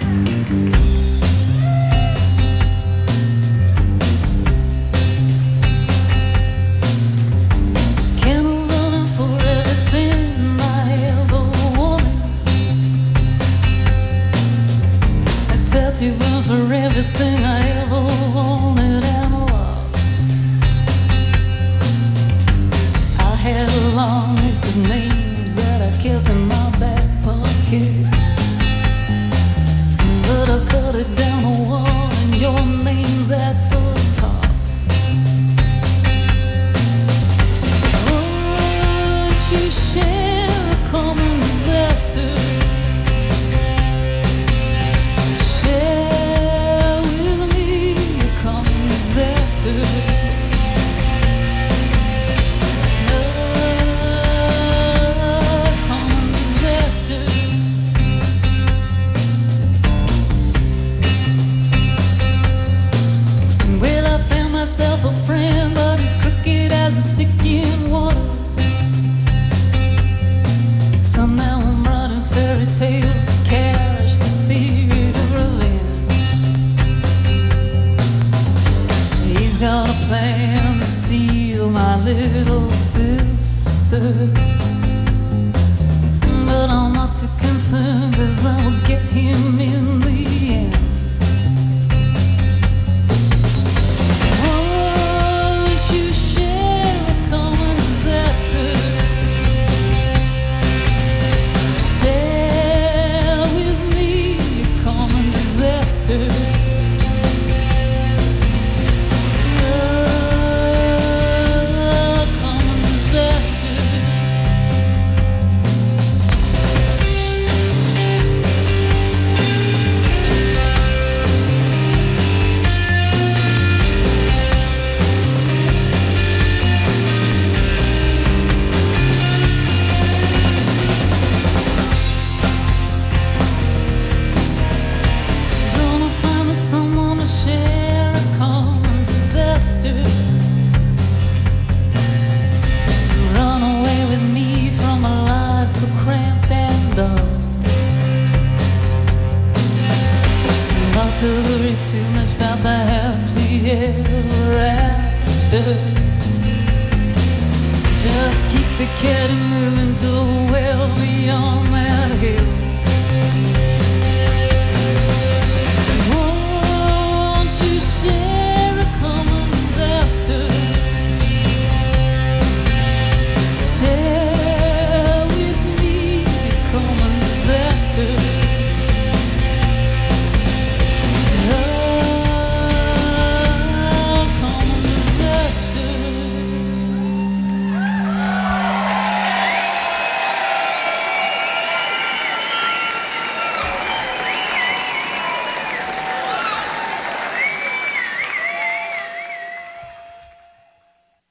For everything I ever wanted and lost. I had a long list of names that I kept in my back pocket, but I cut it down to one, and your name's at the top. Would you share a common disaster? Myself a friend, but he's crooked as a stick in water. So now I'm writing fairy tales to catch the spirit of revenge. He's got a plan to steal my little sister, but I'm not too concerned, 'cause I will get him in the end. Too much about the happily ever after. Just keep the caddy moving till well beyond that hill.